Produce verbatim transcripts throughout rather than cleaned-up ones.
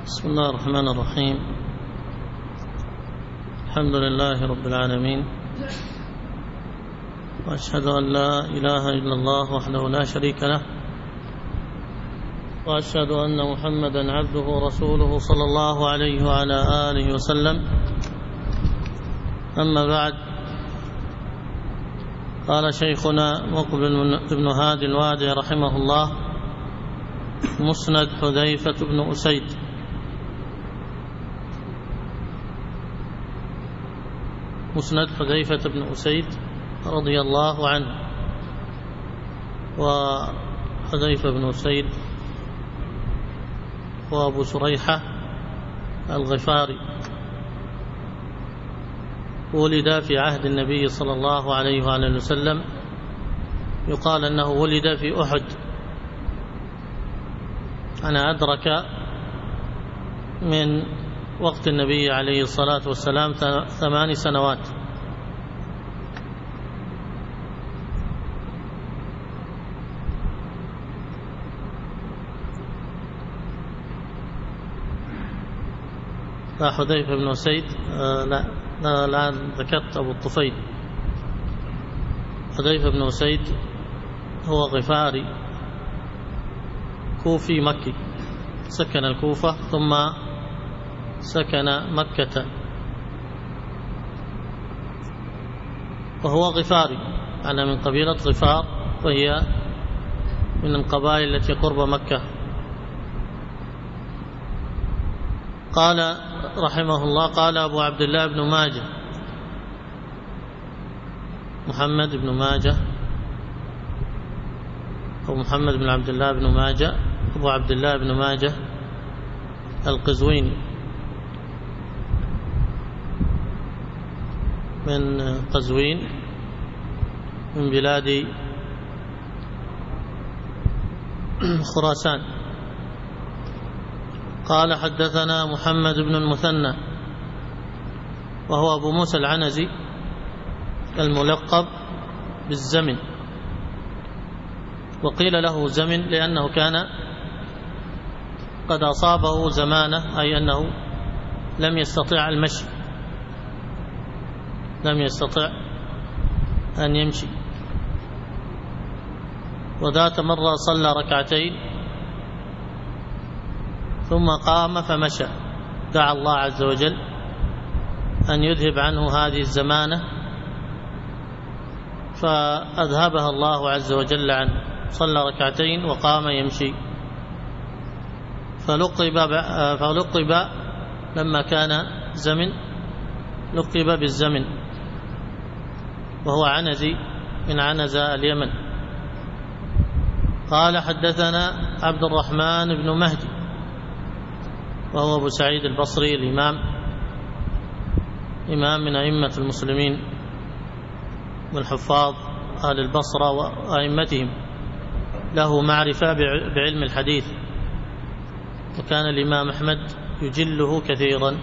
بسم الله الرحمن الرحيم. الحمد لله رب العالمين، وأشهد أن لا إله إلا الله وحده لا شريك له، وأشهد أن محمدا عبده ورسوله صلى الله عليه وعلى آله وسلم. أما بعد، قال شيخنا مقبل بن هادي الوادي رحمه الله: مسند حذيفة بن أسيد. مسند حذيفة بن أسيد رضي الله عنه. وحذيفة بن أسيد هو أبو سريحة الغفاري، ولد في عهد النبي صلى الله عليه وآله وسلم. يقال أنه ولد في أحد. أنا أدرك من وقت النبي عليه الصلاة والسلام ثمان سنوات. لا حذيفة بن أسيد، آه لا لا الآن ذكرت أبو الطفيل. حذيفة بن أسيد هو غفاري كوفي مكي، سكن الكوفة ثم سكن مكة، وهو غفاري، أنا من قبيلة غفار، وهي من القبائل التي قرب مكة. قال رحمه الله: قال أبو عبد الله بن ماجه، محمد بن ماجه أو محمد بن عبد الله بن ماجه، أبو عبد الله بن ماجه القزويني، من قزوين، من بلاد خراسان. قال: حدثنا محمد بن المثنى، وهو أبو موسى العنزي الملقب بالزمن، وقيل له زمن لأنه كان قد أصابه زمانه، أي أنه لم يستطيع المشي، لم يستطع أن يمشي. وذات مرة صلى ركعتين ثم قام فمشى، دعا الله عز وجل أن يذهب عنه هذه الزمانة، فأذهبها الله عز وجل عنه. صلى ركعتين وقام يمشي، فلقب, فلقب لما كان زمن لقب بالزمن، وهو عنزي من عنزة اليمن. قال: حدثنا عبد الرحمن بن مهدي، وهو أبو سعيد البصري الإمام، إمام من أئمة المسلمين والحفاظ أهل البصرة وأئمتهم، له معرفة بعلم الحديث، وكان الإمام أحمد يجله كثيرا.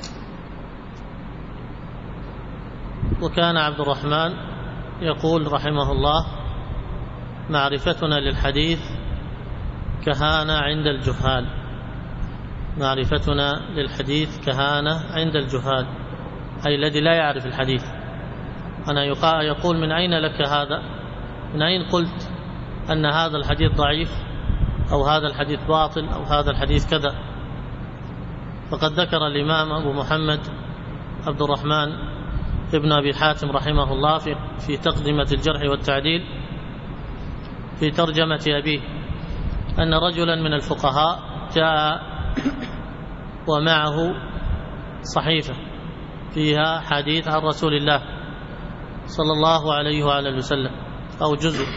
وكان عبد الرحمن يقول رحمه الله: معرفتنا للحديث كهانة عند الجهال، معرفتنا للحديث كهانة عند الجهال، أي الذي لا يعرف الحديث. أنا يقول: من أين لك هذا؟ من أين قلت أن هذا الحديث ضعيف، أو هذا الحديث باطل، أو هذا الحديث كذا؟ فقد ذكر الإمام أبو محمد عبد الرحمن ابن أبي حاتم رحمه الله في, في تقدمة الجرح والتعديل في ترجمة أبيه أن رجلا من الفقهاء جاء ومعه صحيفة فيها حديث عن رسول الله صلى الله عليه وآله وسلم، أو جزء،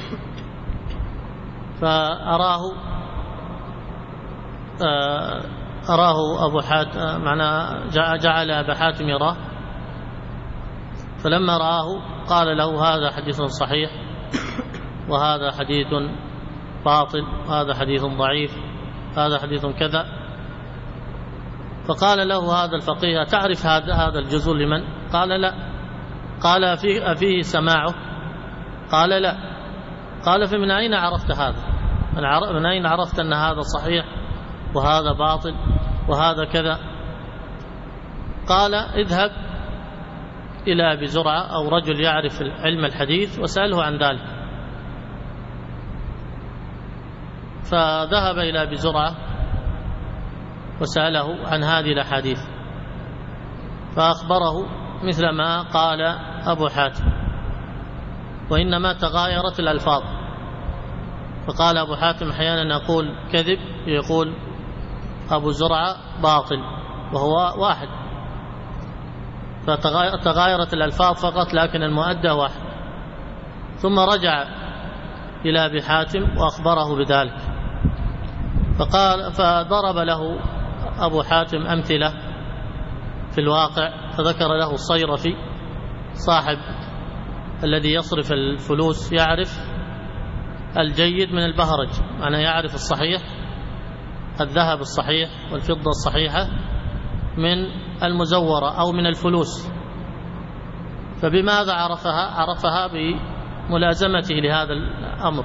فأراه أراه أبو حاتم، معنى جعل أبا حاتم يراه، فلما رآه قال له: هذا حديث صحيح، وهذا حديث باطل، وهذا حديث ضعيف، هذا حديث كذا. فقال له هذا الفقيه: تعرف هذا هذا الجزء لمن؟ قال: لا. قال: أفيه سماعه؟ قال: لا. قال: فمن أين عرفت هذا؟ من أين عرفت أن هذا صحيح وهذا باطل وهذا كذا. قال اذهب إلى أبي زرعة أو رجل يعرف علم الحديث وسأله عن ذلك. فذهب إلى أبي زرعة وسأله عن هذه الأحاديث فأخبره مثل ما قال أبو حاتم، وإنما تغايرت الألفاظ. فقال أبو حاتم أحيانا يقول كذب، يقول أبو زرعة باطل، وهو واحد، فتغايرت الألفاظ فقط لكن المؤدى واحد. ثم رجع إلى أبي حاتم وأخبره بذلك، فقال فضرب له أبو حاتم أمثلة في الواقع، فذكر له الصيرفي صاحب الذي يصرف الفلوس يعرف الجيد من البهرج، معناه يعرف الصحيح الذهب الصحيح والفضة الصحيحة من المزورة أو من الفلوس. فبماذا عرفها؟ عرفها بملازمته لهذا الأمر.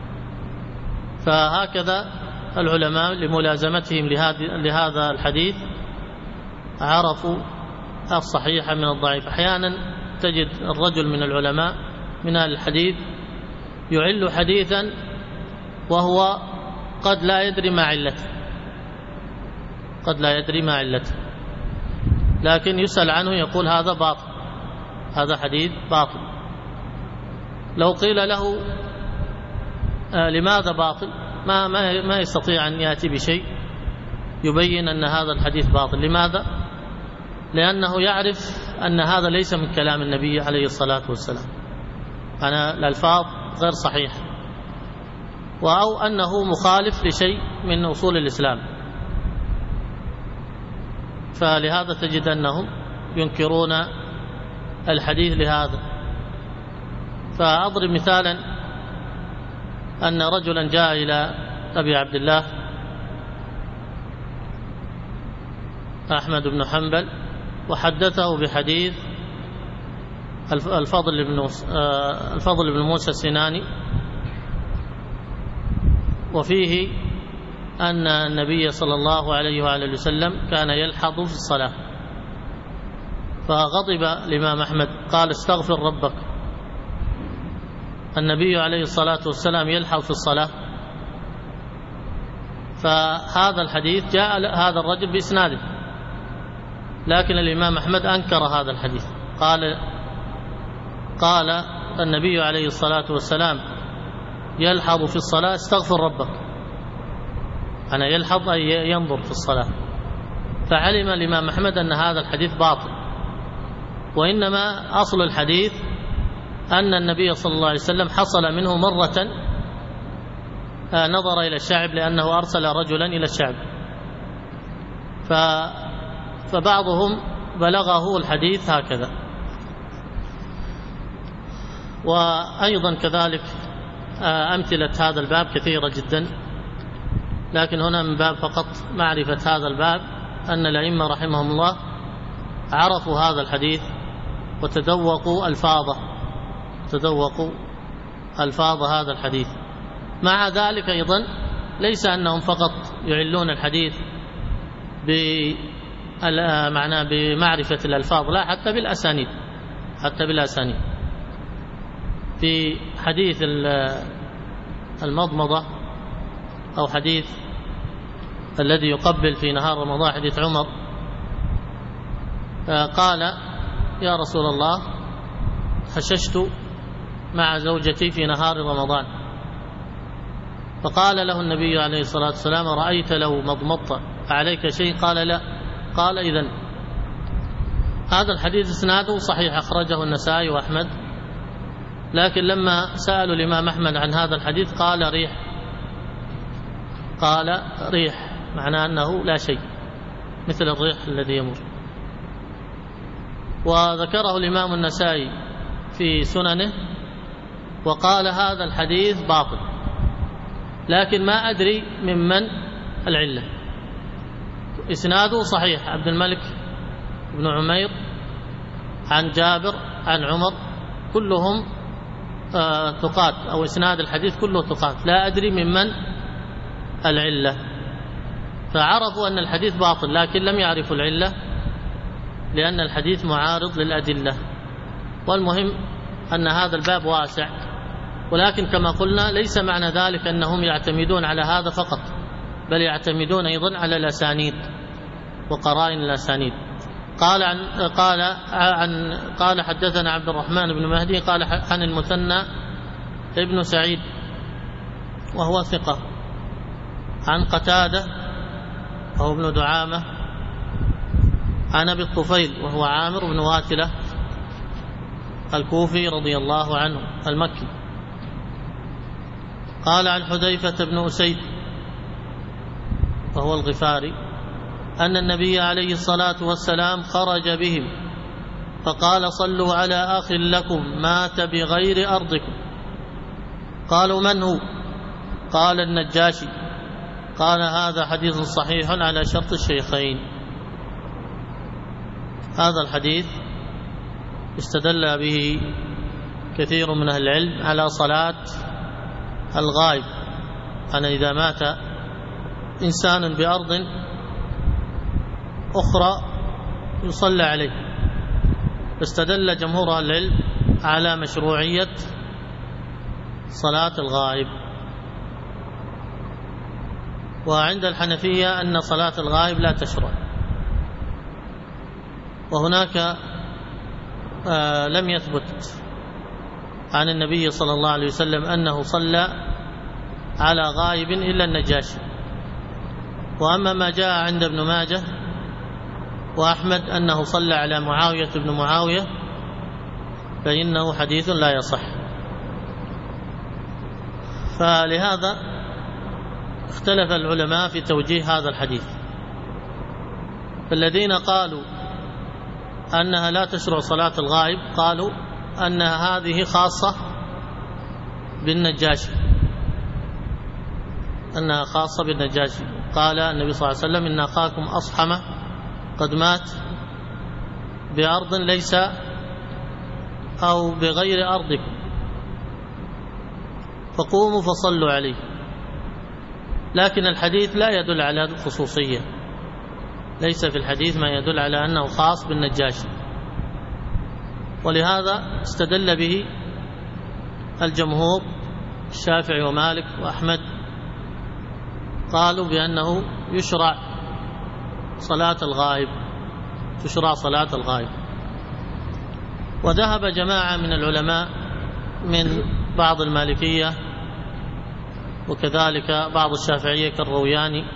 فهكذا العلماء لملازمتهم لهذا الحديث عرفوا الصحيح من الضعيف. أحيانا تجد الرجل من العلماء من أهل الحديث يعل حديثا وهو قد لا يدري ما علته، قد لا يدري ما علته، لكن يسأل عنه يقول هذا باطل، هذا حديث باطل. لو قيل له آه لماذا باطل ما, ما, ما يستطيع أن يأتي بشيء يبين أن هذا الحديث باطل. لماذا؟ لأنه يعرف أن هذا ليس من كلام النبي عليه الصلاة والسلام، أنا الألفاظ غير صحيحة، أو أنه مخالف لشيء من أصول الإسلام. فلهذا تجد أنهم ينكرون الحديث لهذا. فأضرب مثالا أن رجلا جاء إلى أبي عبد الله أحمد بن حنبل وحدثه بحديث الفضل بن الفضل بن موسى السناني، وفيه أن النبي صلى الله عليه وآله وسلم كان يلحظ في الصلاة. فغضب الإمام أحمد قال استغفر ربك، النبي عليه الصلاة والسلام يلحظ في الصلاة؟ فهذا الحديث جاء هذا الرجل بإسناده، لكن الإمام أحمد أنكر هذا الحديث، قال قال النبي عليه الصلاة والسلام يلحظ في الصلاة استغفر ربك، أنا يلحظ أي ينظر في الصلاة. فعلم الإمام أحمد أن هذا الحديث باطل، وإنما أصل الحديث أن النبي صلى الله عليه وسلم حصل منه مرة نظر إلى الشعب لأنه أرسل رجلا إلى الشعب، فبعضهم بلغه الحديث هكذا. وأيضا كذلك أمثلة هذا الباب كثيرة جدا، لكن هنا من باب فقط معرفة هذا الباب أن الأئمة رحمهم الله عرفوا هذا الحديث وتذوقوا ألفاظه تذوقوا ألفاظ هذا الحديث. مع ذلك أيضا ليس أنهم فقط يعلون الحديث بمعنى بمعرفة الألفاظ، لا، حتى بالأسانيد حتى بالأسانيد في حديث المضمضة أو حديث الذي يقبل في نهار رمضان، حديث عمر، قال يا رسول الله حششت مع زوجتي في نهار رمضان، فقال له النبي عليه الصلاة والسلام رأيت لو مضمضت عليك شيء؟ قال لا. قال إذن هذا الحديث اسناده صحيح، أخرجه النسائي وأحمد، لكن لما سألوا الإمام أحمد عن هذا الحديث قال ريح، قال ريح معناه أنه لا شيء، مثل الريح الذي يمر. وذكره الإمام النسائي في سننه وقال هذا الحديث باطل، لكن ما أدري ممن العلة. إسناده صحيح، عبد الملك بن عمير عن جابر عن عمر كلهم ثقات، أو إسناد الحديث كله ثقات، لا أدري ممن العلة. فعرفوا أن الحديث باطل، لكن لم يعرفوا العلة لأن الحديث معارض للأدلة. والمهم أن هذا الباب واسع، ولكن كما قلنا ليس معنى ذلك أنهم يعتمدون على هذا فقط، بل يعتمدون أيضا على الأسانيد وقرائن الأسانيد. قال عن قال عن قال حدثنا عبد الرحمن بن مهدي قال عن المثنى ابن سعيد وهو ثقة، عن قتادة وهو ابن دعامة، عن أبي الطفيل وهو عامر بن واتلة الكوفي رضي الله عنه المكي، قال عن حذيفة بن أسيد وهو الغفاري أن النبي عليه الصلاة والسلام خرج بهم فقال صلوا على أخ لكم مات بغير أرضكم. قالوا من هو؟ قال النجاشي. قال هذا حديث صحيح على شرط الشيخين. هذا الحديث استدل به كثير من أهل العلم على صلاة الغائب، أن إذا مات إنسان بأرض أخرى يصلى عليه، فاستدل جمهور أهل العلم على مشروعية صلاة الغائب. وعند الحنفية أن صلاة الغائب لا تشرع. وهناك آه لم يثبت عن النبي صلى الله عليه وسلم أنه صلى على غائب إلا النجاشي. وأما ما جاء عند ابن ماجه وأحمد أنه صلى على معاوية بن معاوية فإنه حديث لا يصح. فلهذا اختلف العلماء في توجيه هذا الحديث، فالذين قالوا أنها لا تشرع صلاة الغائب قالوا أن هذه خاصة بالنجاشي، أنها خاصة بالنجاشي. قال النبي صلى الله عليه وسلم إن أخاكم أصحم قد مات بأرض ليس أو بغير أرضكم فقوموا فصلوا عليه. لكن الحديث لا يدل على الخصوصية، ليس في الحديث ما يدل على أنه خاص بالنجاشي، ولهذا استدل به الجمهور الشافعي ومالك وأحمد، قالوا بأنه يشرع صلاة الغائب، تشرع صلاة الغائب. وذهب جماعة من العلماء من بعض المالكية وكذلك بعض الشافعية كالروياني،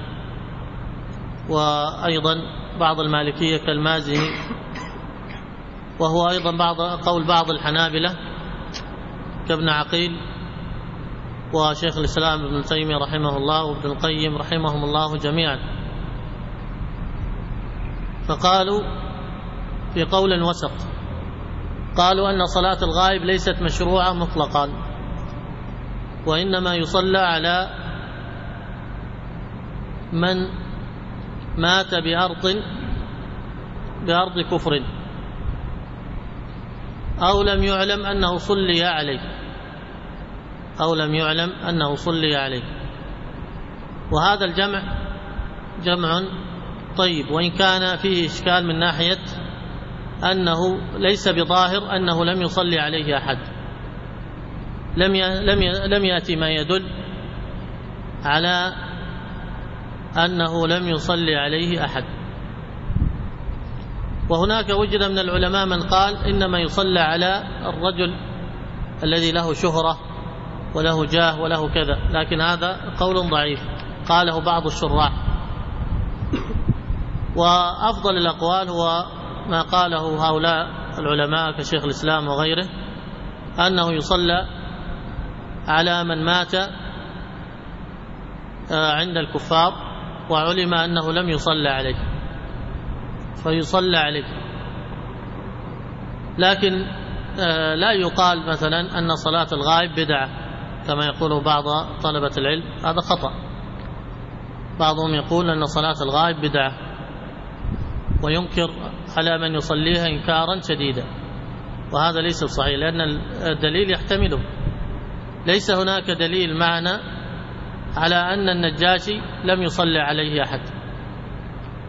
وأيضا بعض المالكية كالمازني، وهو أيضا بعض قول بعض الحنابلة كابن عقيل وشيخ الإسلام ابن تيمية رحمه الله وابن القيم رحمهم الله جميعا. فقالوا في قول وسط، قالوا أن صلاة الغائب ليست مشروعة مطلقا، وإنما يصلى على من مات بأرض بأرض كفر أو لم يعلم أنه صلي عليه أو لم يعلم أنه صلي عليه. وهذا الجمع جمع طيب، وإن كان فيه إشكال من ناحية أنه ليس بظاهر أنه لم يصلي عليه أحد، لم لم لم يأتي ما يدل على أنه لم يصلي عليه أحد. وهناك وجد من العلماء من قال إنما يصلى على الرجل الذي له شهرة وله جاه وله كذا، لكن هذا قول ضعيف قاله بعض الشراح. وأفضل الأقوال هو ما قاله هؤلاء العلماء كشيخ الإسلام وغيره، أنه يصلى على من مات عند الكفار وعلم أنه لم يصلى عليه فيصلى عليه. لكن لا يقال مثلا أن صلاة الغائب بدعة كما يقول بعض طلبة العلم، هذا خطأ. بعضهم يقول أن صلاة الغائب بدعة وينكر على من يصليها إنكارا شديدا، وهذا ليس صحيح، لأن الدليل يحتمله. ليس هناك دليل معنا على أن النجاشي لم يصلي عليه أحد،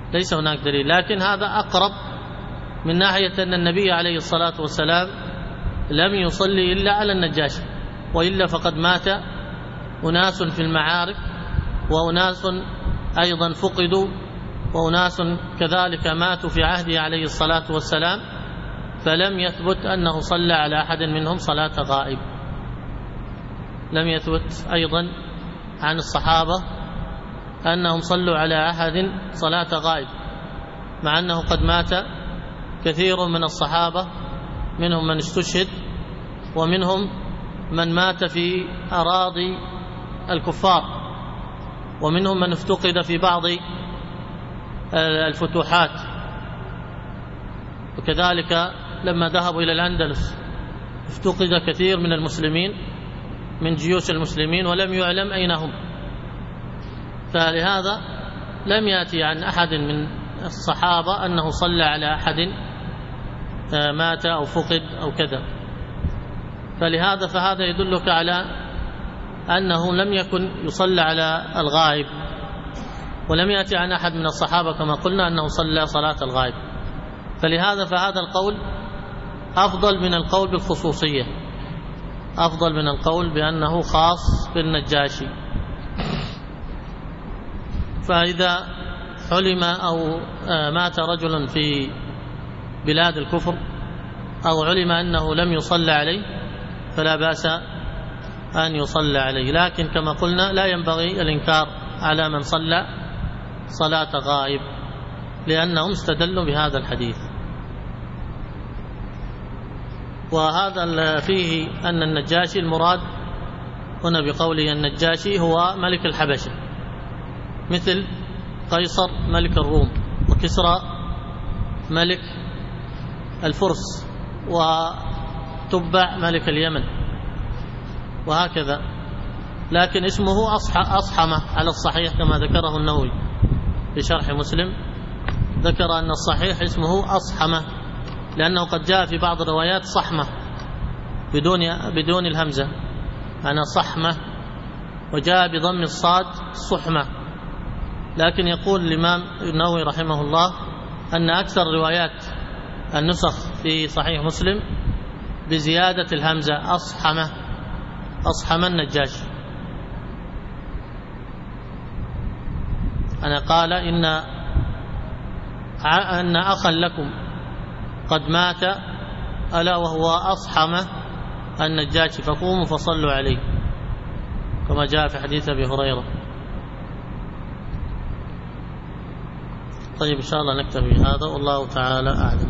ليس هناك دليل، لكن هذا أقرب من ناحية أن النبي عليه الصلاة والسلام لم يصلي إلا على النجاشي، وإلا فقد مات أناس في المعارك، وأناس أيضا فقدوا، وأناس كذلك ماتوا في عهده عليه الصلاة والسلام، فلم يثبت أنه صلى على أحد منهم صلاة غائب. لم يثبت أيضا عن الصحابة أنهم صلوا على أحد صلاة غائب، مع أنه قد مات كثير من الصحابة، منهم من استشهد، ومنهم من مات في أراضي الكفار، ومنهم من افتقد في بعض الفتوحات. وكذلك لما ذهبوا إلى الأندلس افتقد كثير من المسلمين من جيوش المسلمين ولم يعلم أين هم، فلهذا لم يأتي عن أحد من الصحابة أنه صلى على أحد مات أو فقد أو كذا. فلهذا فهذا يدلك على أنه لم يكن يصلى على الغائب، ولم يأتي عن أحد من الصحابة كما قلنا أنه صلى صلاة الغائب. فلهذا فهذا القول أفضل من القول بالخصوصية، أفضل من القول بأنه خاص بالنجاشي. فإذا علم أو مات رجل في بلاد الكفر أو علم أنه لم يصلى عليه فلا بأس أن يصلى عليه، لكن كما قلنا لا ينبغي الإنكار على من صلى صلاة غائب، لأنهم استدلوا بهذا الحديث. وهذا فيه أن النجاشي المراد هنا بقوله النجاشي هو ملك الحبشة، مثل قيصر ملك الروم، وكسرى ملك الفرس، وتبع ملك اليمن، وهكذا. لكن اسمه أصحمة على الصحيح كما ذكره النووي في شرح مسلم، ذكر أن الصحيح اسمه أصحمة، لأنه قد جاء في بعض الروايات صحمة بدون بدون الهمزة، أنا صحمة، وجاء بضم الصاد صحمة. لكن يقول الإمام النووي رحمه الله أن أكثر روايات النسخ في صحيح مسلم بزيادة الهمزة أصحمة، أصحم النجاشي. أنا قال إن أن أخا لكم قد مات ألا وهو أصحم النجاشي فقوموا فصلوا عليه، كما جاء في حديث أبي هريرة. طيب إن شاء الله نكتفي بهذا، والله تعالى أعلم.